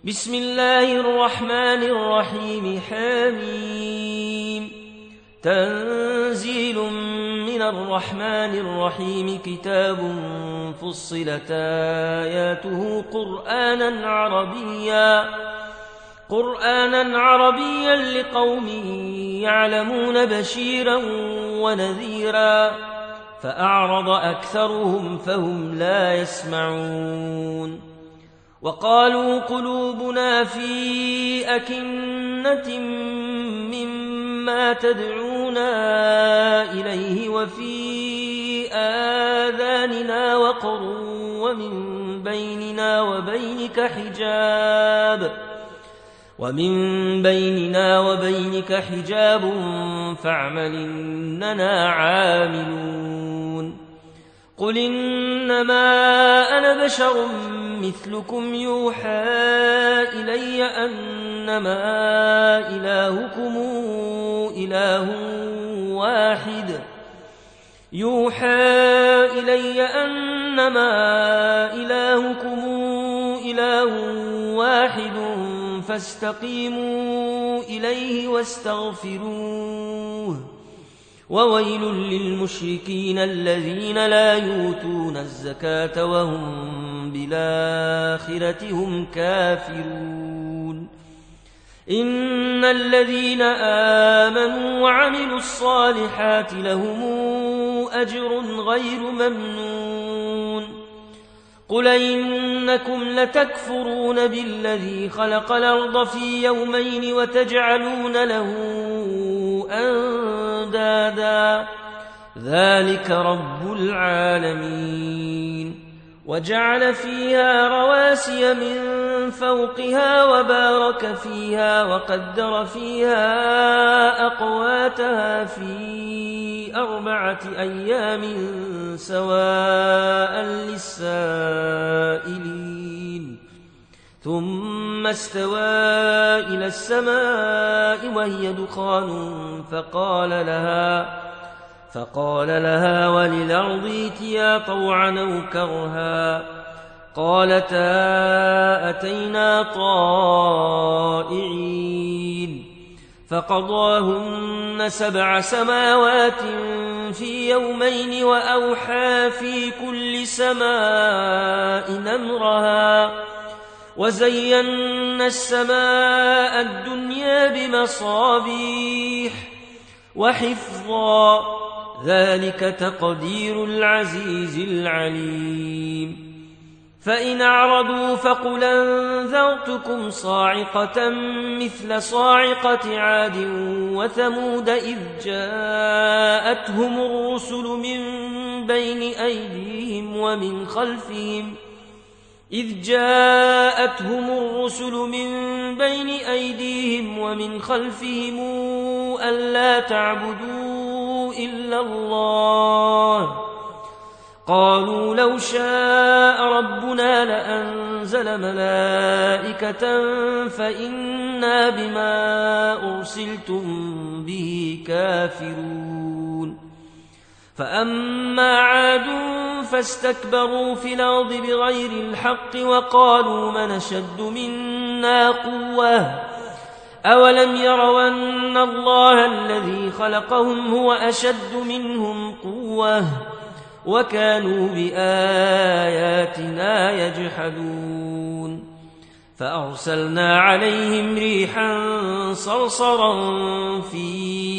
بسم الله الرحمن الرحيم حميم تنزيل من الرحمن الرحيم كتاب فصلت آياته قرآنا عربيا لقوم يعلمون بشيرا ونذيرا فأعرض أكثرهم فهم لا يسمعون وقالوا قلوبنا في أكنة مما تدعونا إليه وفي آذاننا وقر ومن بيننا وبينك حجاب فاعمل إننا عاملون قل إنما أنا بشر مثلكم يوحى إلي أنما إلهكم إله واحد فاستقيموا إليه واستغفروه وويل للمشركين الذين لا يؤتون الزكاة وهم بالآخرة هم كافرون إن الذين آمنوا وعملوا الصالحات لهم أجر غير ممنون قل إنكم لتكفرون بالذي خلق الأرض في يومين وتجعلون له أندادا ذلك رب العالمين وجعل فيها رواسي من فوقها وبارك فيها وقدر فيها أقواتها في 4 أيام سواء للسائلين ثم استوى إلى السماء وهي دخان فقال لها وللأرض ائتيا طوعا أو كرها قالتا أتينا طائعين فقضاهن 7 سماوات في يومين وأوحى في كل سماء أمرها وزينا السماء الدنيا بمصابيح وحفظا ذلك تقدير العزيز العليم فإن أعرضوا فقل أنذرتكم صاعقة مثل صاعقة عاد وثمود إذ جاءتهم الرسل من بين أيديهم ومن خلفهم ألا تعبدوا إلا الله قالوا لو شاء ربنا لأنزل ملائكة فإنا بما أرسلتم به كافرون فأما عاد فاستكبروا في الأرض بغير الحق وقالوا من أشد منا قوة أولم يروا أن الله الذي خلقهم هو أشد منهم قوة وكانوا بآياتنا يجحدون فأرسلنا عليهم ريحا صرصرا في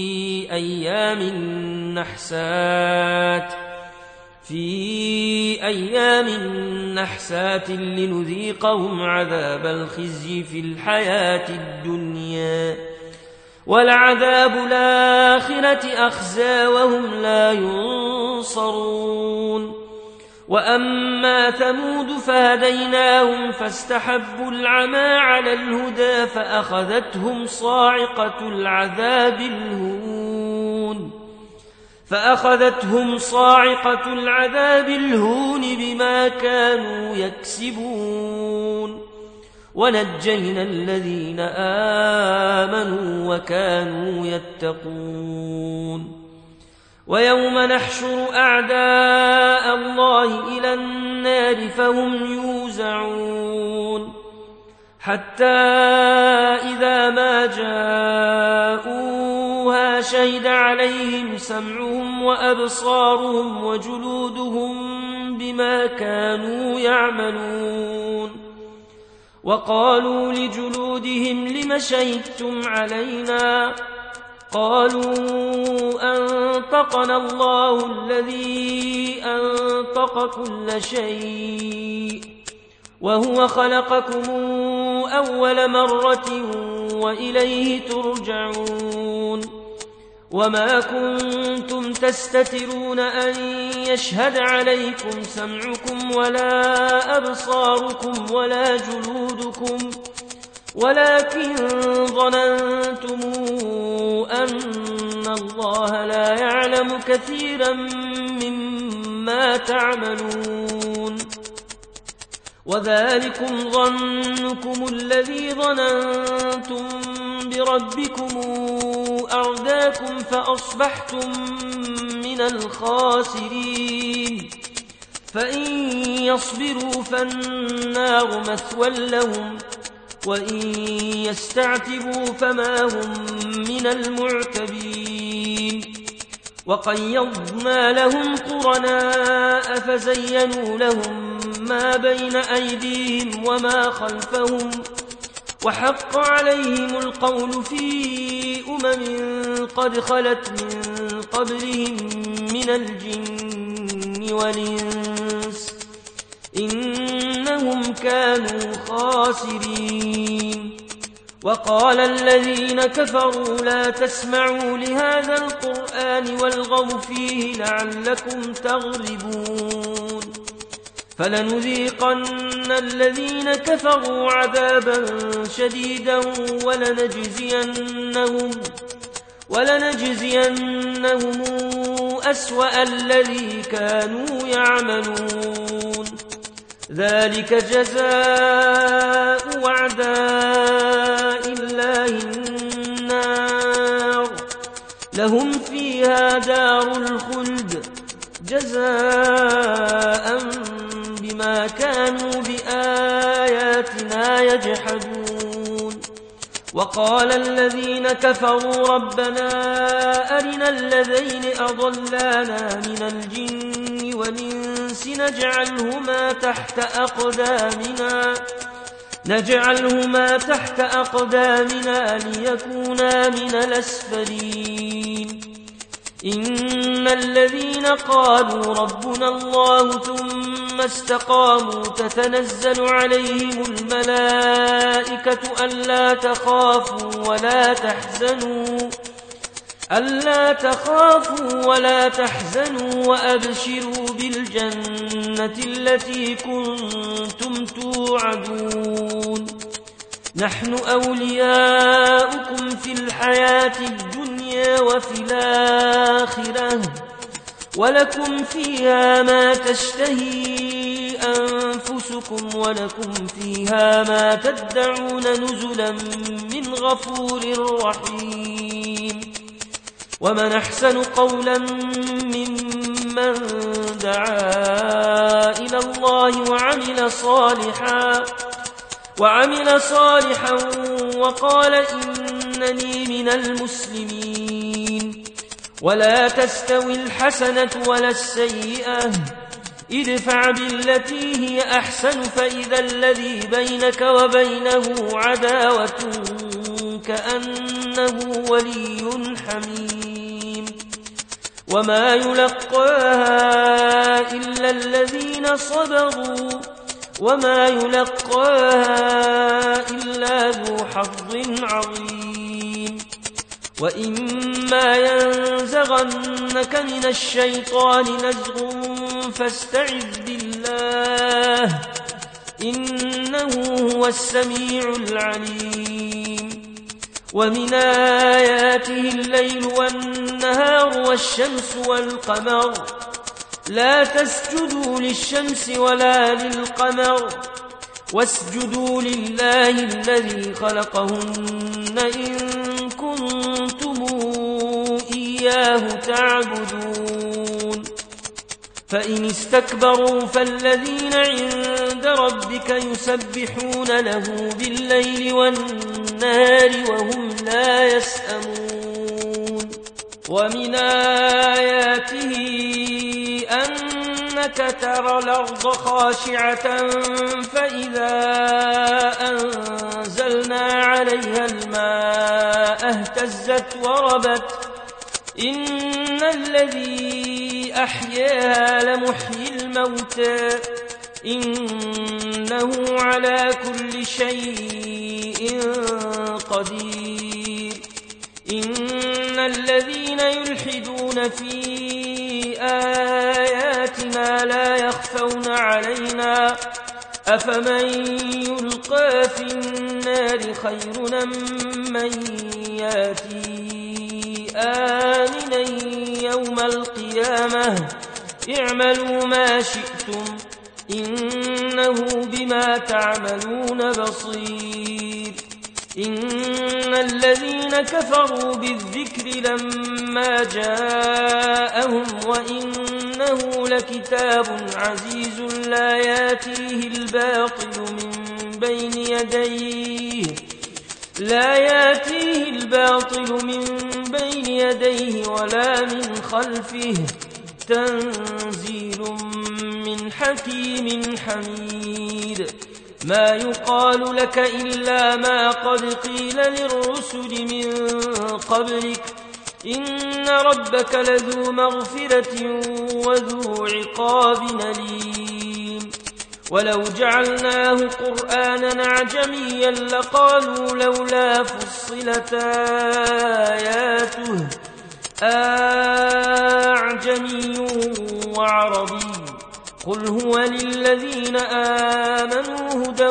أيام نحسات لنذيقهم عذاب الخزي في الحياة الدنيا ولعذاب الآخرة أخزى وهم لا ينصرون وأما ثمود فهديناهم فاستحبوا العمى على الهدى فأخذتهم صاعقة العذاب الهون بما كانوا يكسبون ونجينا الذين آمنوا وكانوا يتقون ويوم نحشر أعداء الله إلى النار فهم يوزعون حتى إذا ما جاءوها شهد عليهم سمعهم وأبصارهم وجلودهم بما كانوا يعملون وقالوا لجلودهم لم شهدتم علينا قالوا أنطقنا الله الذي أنطق كل شيء وهو خلقكم أول مرة وإليه ترجعون وما كنتم تستترون أن يشهد عليكم سمعكم ولا أبصاركم ولا جلودكم ولكن ظننتم أن الله لا يعلم كثيرا مما تعملون وذلكم ظنكم الذي ظننتم بربكم أرداكم فأصبحتم من الخاسرين فإن يصبروا فالنار مثوى لهم وإن يستعتبوا فما هم من المعتبين وقيضنا لهم قرناء فزينوا لهم ما بين أيديهم وما خلفهم وحق عليهم القول في قد خلت من قبلهم من الجن والإنس إنهم كانوا خاسرين وقال الذين كفروا لا تسمعوا لهذا القرآن والغوا فيه لعلكم تغلبون فلنذيقن الذين كفروا عذابا شديدا ولنجزينهم أسوأ الذي كانوا يعملون ذلك جزاء أعداء الله النار لهم فيها دار الخلد جزاء بما كانوا بآياتنا يجحدون وقال الذين كفروا ربنا أرنا الذين أضلانا من الجن والإنس نجعلهما تحت أقدامنا ليكونا من الأسفلين إن الذين قالوا ربنا الله ثم استقاموا تتنزل عليهم الملائكة ألا تخافوا ولا تحزنوا وأبشروا بالجنة التي كنتم توعدون نحن أولياؤكم في الحياة الدنيا وفي الآخرة ولكم فيها ما تشتهي أنفسكم ولكم فيها ما تدعون نزلا من غفور رحيم ومن أحسن قولا ممن دعا إلى الله وعمل صالحا وقال إنني من المسلمين ولا تستوي الحسنة ولا السيئة ادفع بالتي هي أحسن فإذا الذي بينك وبينه عداوة كأنه ولي حميم وما يلقاها إلا الذين صبروا وما يلقاها إلا ذو حظ عظيم وإما ينزغنك من الشيطان نزغ فاستعذ بالله إنه هو السميع العليم ومن آياته الليل والنهار والشمس والقمر لا تسجدوا للشمس ولا للقمر واسجدوا لله الذي خلقهن إن كنتم إياه تعبدون فإن استكبروا فالذين عند ربك يسبحون له بالليل والنهار وهم لا يسأمون ومن آياته أنك ترى الأرض خاشعة فإذا أنزلنا عليها الماء اهتزت وربت إن الذي أحياها لمحيي الموتى إنه على كل شيء قدير إن الذين يلحدون في آياتنا لا يخفون علينا أفمن يلقى في النار خير من ياتي آمنا يوم القيامة اعملوا ما شئتم إنه بما تعملون بصير إن الذين كفروا بالذكر لما جاءهم وإنه لكتاب عزيز لا ياتيه الباطل من بين يديه ولا من خلفه تنزيل من حكيم حميد ما يقال لك إلا ما قد قيل للرسل من قبلك إن ربك لذو مغفرة وذو عقاب أليم ولو جعلناه قرآنا أعجميا لقالوا لولا فصلت آياته أعجمي وعربي قل هو للذين آمنوا هدى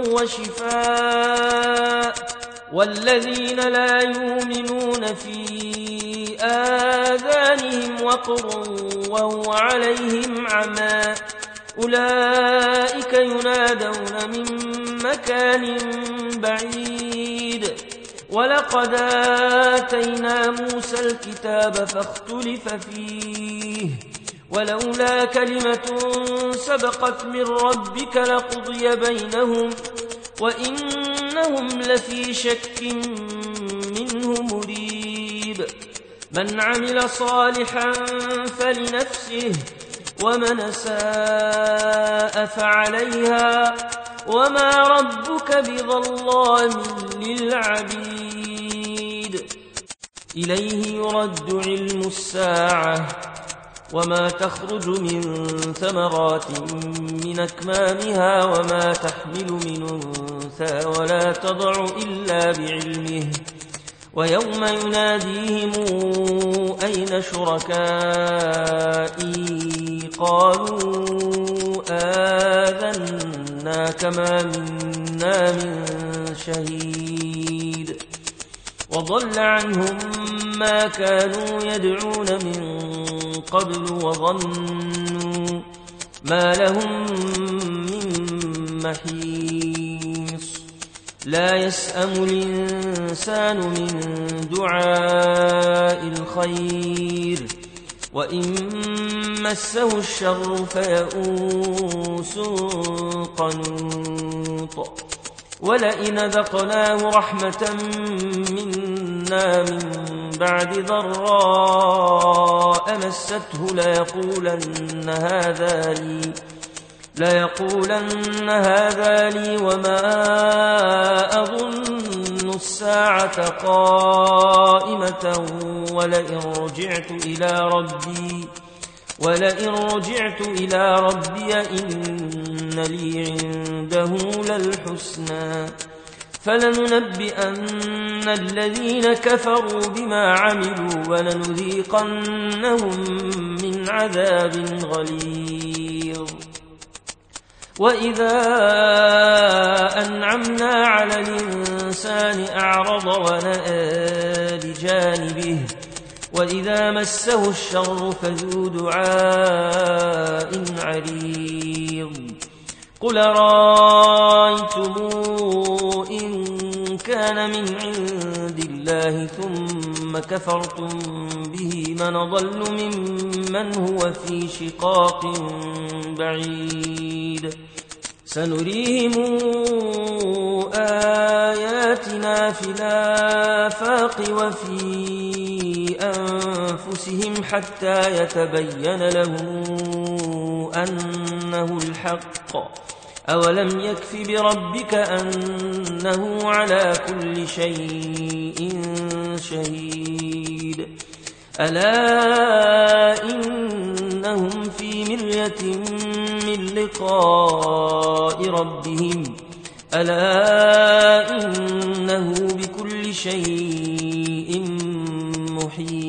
وشفاء والذين لا يؤمنون في آذانهم وقر وهو عليهم عمى أولئك ينادون من مكان بعيد ولقد آتينا موسى الكتاب فاختلف فيه ولولا كلمة سبقت من ربك لقضي بينهم وإنهم لفي شك منه مريب من عمل صالحا فلنفسه ومن أساء فعليها وما ربك بظلام للعبيد إليه يرد علم الساعة وما تخرج من ثمرات من أكمامها وما تحمل من أنثى ولا تضع إلا بعلمه ويوم يناديهم أين شركائي قالوا آذناك ما منا من شهيد وضل عنهم ما كانوا يدعون من قبل وظنوا ما لهم من محيص لا يسأم الإنسان من دعاء الخير وإن مسه الشر فيئوس قنوط ولئن ذقناه رحمة منا من بعد ضراء مسته ليقولن هذا لي وما أظن الساعة قائمة ولئن رجعت إلى ربي إن لي عنده للحسنى فلننبئن الذين كفروا بما عملوا ولنذيقنهم من عذاب غليظ وإذا أنعمنا على الإنسان أعرض ونأى بجانبه وإذا مسه الشر فذو دعاء عريض قل رأيتم إن كان من عند الله ثم كفرتم به من أضل ممن هو في شقاق بعيد سنريهم آياتنا في الآفاق وفي أنفسهم حتى يتبين لهم أنه الحق أولم يكف بربك أنه على كل شيء شهيد ألا إنهم في مرية من لقاء ربهم ألا إنه بكل شيء محيط